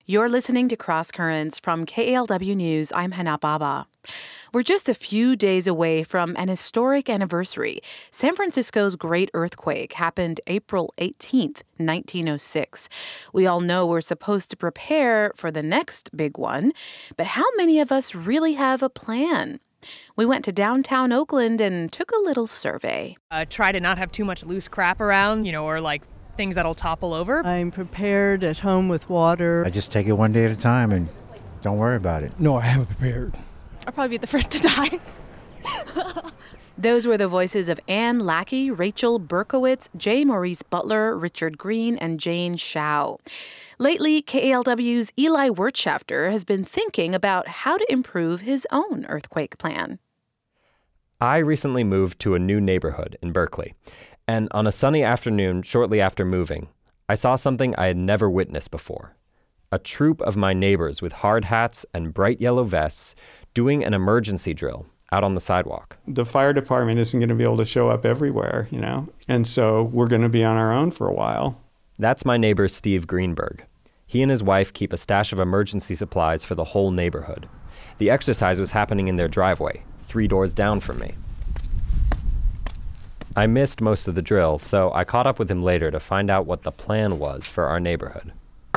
You're listening to Cross Currents from KALW News. I'm Hana Baba. We're just a few days away from an historic anniversary. San Francisco's Great Earthquake happened April 18th, 1906. We all know we're supposed to prepare for the next big one, but how many of us really have a plan? We went to downtown Oakland and took a little survey. Try to not have too much loose crap around, or like things that'll topple over. I'm prepared at home with water. I just take it one day at a time and don't worry about it. No, I haven't prepared. I'll probably be the first to die. Those were the voices of Ann Lackey, Rachel Berkowitz, J. Maurice Butler, Richard Green, and Jane Shao. Lately, KALW's Eli Wirtschafter has been thinking about how to improve his own earthquake plan. I recently moved to a new neighborhood in Berkeley, and on a sunny afternoon shortly after moving, I saw something I had never witnessed before. A troop of my neighbors with hard hats and bright yellow vests doing an emergency drill out on the sidewalk. The fire department isn't going to be able to show up everywhere, and so we're going to be on our own for a while. That's my neighbor Steve Greenberg. He and his wife keep a stash of emergency supplies for the whole neighborhood. The exercise was happening in their driveway, 3 doors down from me. I missed most of the drill, so I caught up with him later to find out what the plan was for our neighborhood.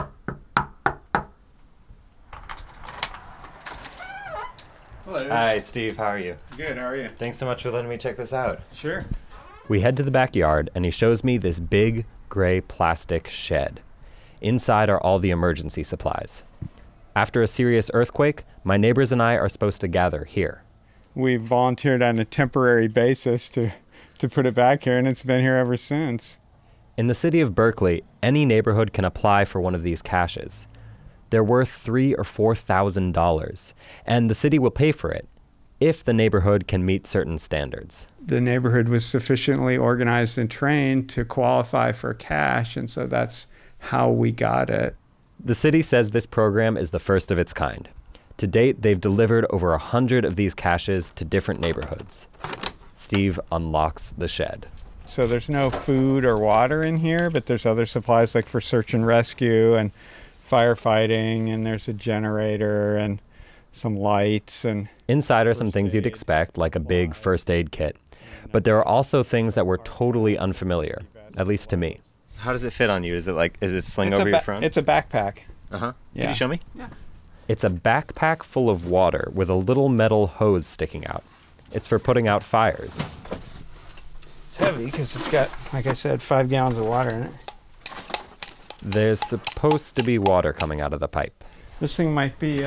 Hello. Hi, Steve. How are you? Good, how are you? Thanks so much for letting me check this out. Sure. We head to the backyard, and he shows me this big, gray plastic shed. Inside are all the emergency supplies. After a serious earthquake, my neighbors and I are supposed to gather here. We volunteered on a temporary basis to put it back here, and it's been here ever since. In the city of Berkeley, any neighborhood can apply for one of these caches. They're worth $3,000 or $4,000, and the city will pay for it if the neighborhood can meet certain standards. The neighborhood was sufficiently organized and trained to qualify for cache, and so that's how we got it. The city says this program is the first of its kind. To date, they've delivered over 100 of these caches to different neighborhoods. Steve unlocks the shed. So there's no food or water in here, but there's other supplies like for search and rescue and firefighting, and there's a generator and some lights. And inside are some things you'd expect, like a big first aid kit. But there are also things that were totally unfamiliar, at least to me. How does it fit on you? Is it sling over your front? It's a backpack. Uh-huh. Yeah. Could you show me? Yeah. It's a backpack full of water with a little metal hose sticking out. It's for putting out fires. It's heavy because it's got, like I said, 5 gallons of water in it. There's supposed to be water coming out of the pipe. This thing might be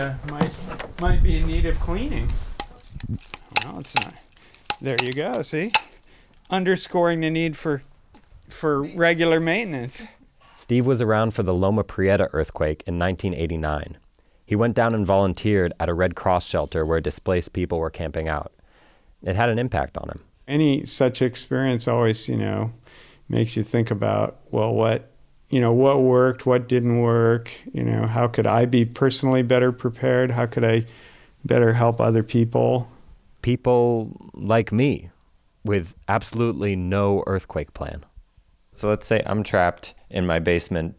in need of cleaning. Well, it's not. There you go. See, underscoring the need for regular maintenance. Steve was around for the Loma Prieta earthquake in 1989. He went down and volunteered at a Red Cross shelter where displaced people were camping out. It had an impact on him. Any such experience always, makes you think about, well, what worked, what didn't work, how could I be personally better prepared? How could I better help other people? People like me with absolutely no earthquake plan. So let's say I'm trapped in my basement,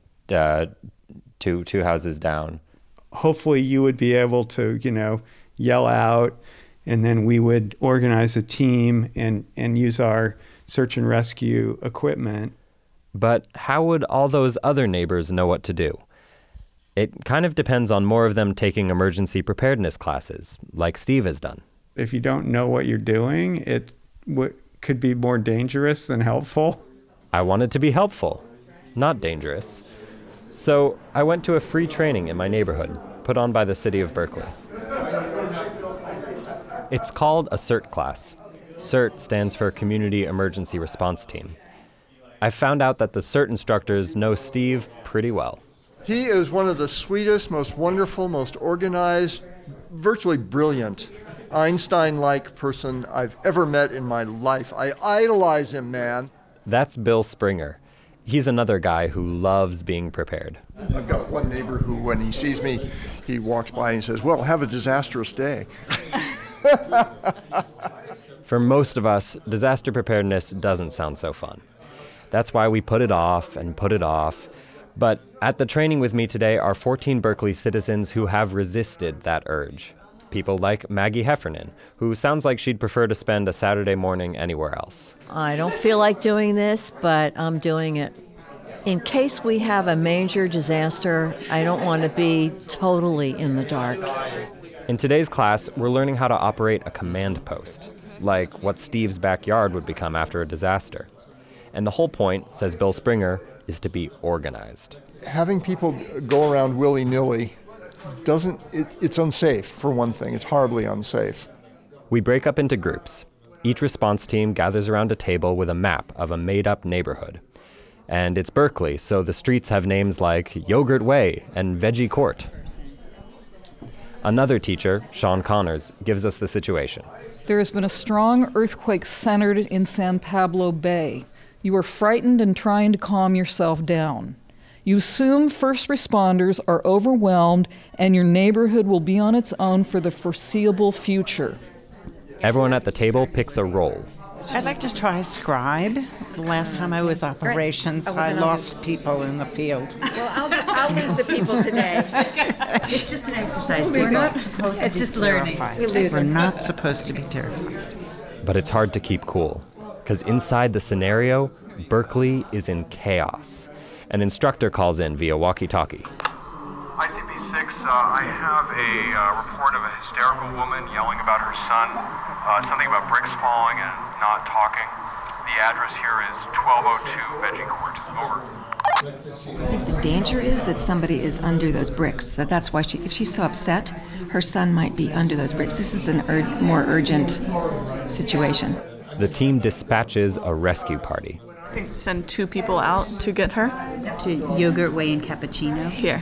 two houses down. Hopefully you would be able to, yell out, and then we would organize a team and use our search and rescue equipment. But how would all those other neighbors know what to do? It kind of depends on more of them taking emergency preparedness classes, like Steve has done. If you don't know what you're doing, it could be more dangerous than helpful. I wanted to be helpful, not dangerous. So I went to a free training in my neighborhood, put on by the city of Berkeley. It's called a CERT class. CERT stands for Community Emergency Response Team. I found out that the CERT instructors know Steve pretty well. He is one of the sweetest, most wonderful, most organized, virtually brilliant, Einstein-like person I've ever met in my life. I idolize him, man. That's Bill Springer. He's another guy who loves being prepared. I've got one neighbor who, when he sees me, he walks by and says, well, have a disastrous day. For most of us, disaster preparedness doesn't sound so fun. That's why we put it off and put it off. But at the training with me today are 14 Berkeley citizens who have resisted that urge. People like Maggie Heffernan, who sounds like she'd prefer to spend a Saturday morning anywhere else. I don't feel like doing this, but I'm doing it. In case we have a major disaster, I don't want to be totally in the dark. In today's class, we're learning how to operate a command post, like what Steve's backyard would become after a disaster. And the whole point, says Bill Springer, is to be organized. Having people go around willy-nilly it's unsafe, for one thing. It's horribly unsafe. We break up into groups. Each response team gathers around a table with a map of a made-up neighborhood. And it's Berkeley, so the streets have names like Yogurt Way and Veggie Court. Another teacher, Sean Connors, gives us the situation. There has been a strong earthquake centered in San Pablo Bay. You are frightened and trying to calm yourself down. You assume first responders are overwhelmed and your neighborhood will be on its own for the foreseeable future. Everyone at the table picks a role. I'd like to try scribe. The last time I was operations, I lost people in the field. Well, I'll lose the people today. It's just an exercise. We're not supposed to be just terrified. learning. We're not supposed to be terrified. But it's hard to keep cool, because inside the scenario, Berkeley is in chaos. An instructor calls in via walkie-talkie. ICP-6, I have a report of a hysterical woman yelling about her son, something about bricks falling and not talking. The address here is 1202 Veggie Court. Over. I think the danger is that somebody is under those bricks. That's why if she's so upset, her son might be under those bricks. This is a more urgent situation. The team dispatches a rescue party. Send 2 people out to get her. To Yogurt Way and Cappuccino. Here.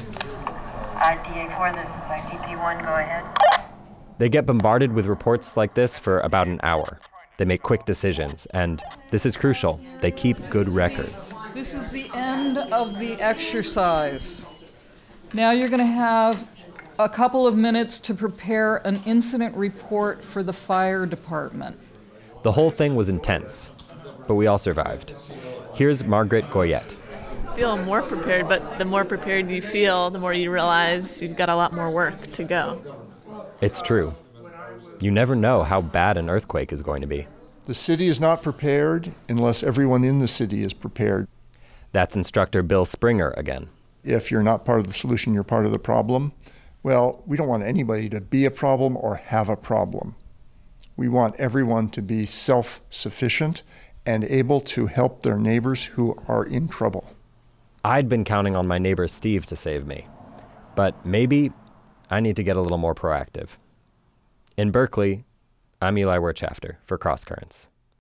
IPA4, this is ICP1, go ahead. They get bombarded with reports like this for about an hour. They make quick decisions, and this is crucial, they keep good records. This is the end of the exercise. Now you're going to have a couple of minutes to prepare an incident report for the fire department. The whole thing was intense, but we all survived. Here's Margaret Goyette. I feel more prepared, but the more prepared you feel, the more you realize you've got a lot more work to go. It's true. You never know how bad an earthquake is going to be. The city is not prepared unless everyone in the city is prepared. That's instructor Bill Springer again. If you're not part of the solution, you're part of the problem. Well, we don't want anybody to be a problem or have a problem. We want everyone to be self-sufficient and able to help their neighbors who are in trouble. I'd been counting on my neighbor Steve to save me, but maybe I need to get a little more proactive. In Berkeley, I'm Eli Wirtschafter for Cross Currents.